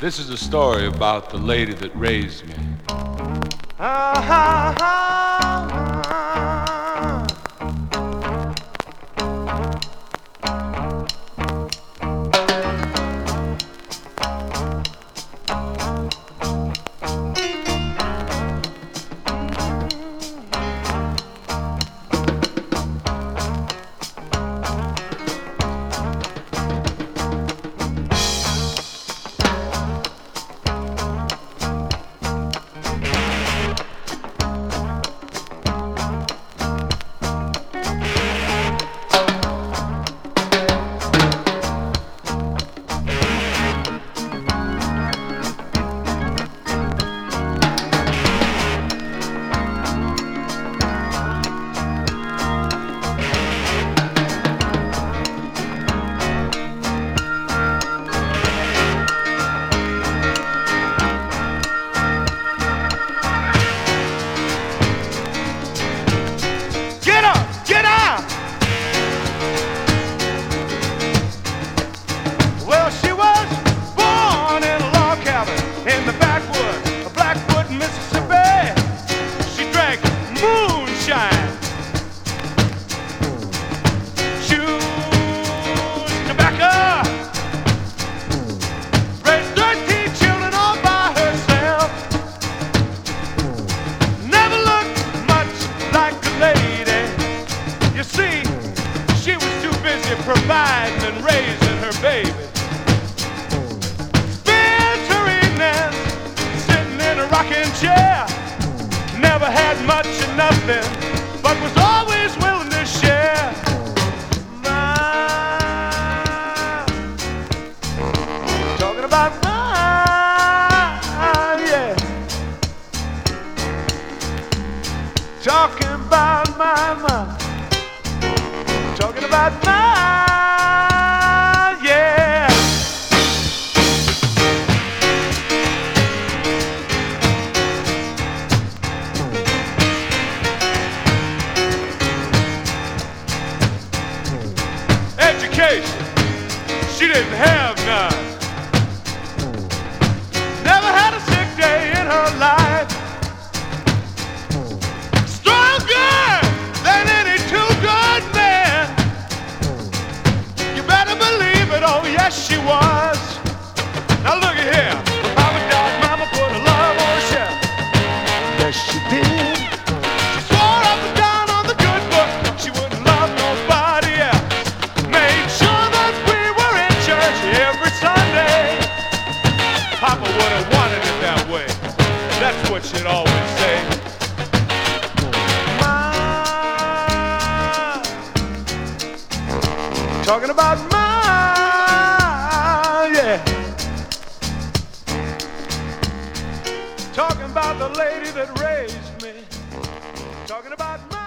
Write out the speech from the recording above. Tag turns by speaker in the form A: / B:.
A: This is a story about the lady that raised me.
B: Providing and raising her baby. Spent her evenings sitting in a rocking chair. Never had much of nothing, but was always willing to share. Talking about mine, yeah. Talking about my mom. Talking about mine, yeah. Education, she didn't have none. Never had a sick day in her life. Stronger than any two-good men. You better believe it, oh yes she was. Now look at here, Mama died, Mama put her love on the shelf. Yes she did. She swore up and down on the good book she wouldn't love nobody else. Made sure that we were in church every Sunday. Papa would have wanted it that way. That's what she'd always say. Talking about mine, yeah. Talking about the lady that raised me. Talking about mine.